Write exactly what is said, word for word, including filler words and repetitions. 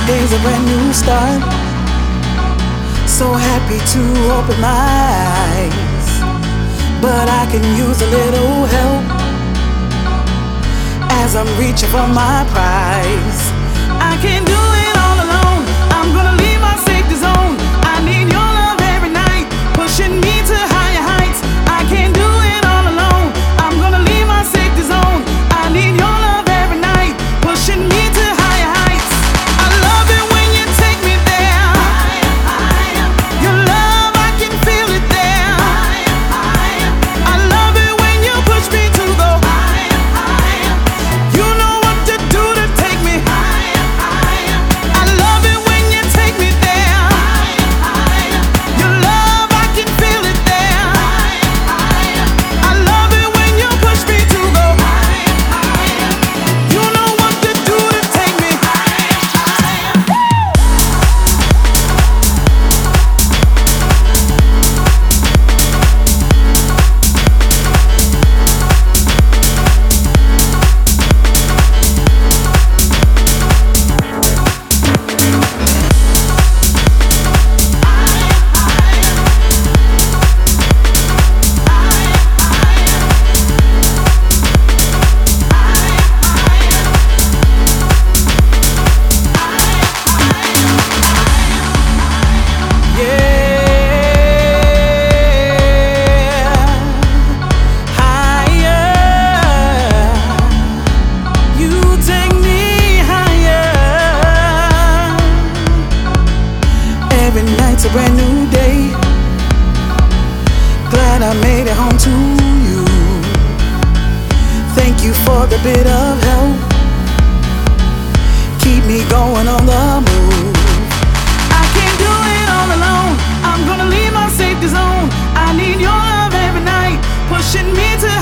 day's a brand new start. So happy to open my eyes, but I can use a little help as I'm reaching for my prize. I can't do it all alone. I'm gonna leave my safety zone. I need your love every night, pushing me to higher heights. I can't do it all alone. I'm gonna leave my safety zone. I need your love every night, pushing me to higher heights. I love it when you take me there. Higher, higher. Your love, I can feel it there. Higher, higher. I love it when you push me to go higher, higher. You know what to do to take me higher, higher. I love it when you take me there. Higher, higher. Your love, I can feel it there. Higher, higher. I love it when you push me to go higher, higher. You know what to do to take me higher, higher. Every night's a brand new day. Glad I made it home to you. Thank you for the bit of help. Keep me going on the move. I can't do it all alone. I'm gonna leave my safety zone. I need your love every night, pushing me to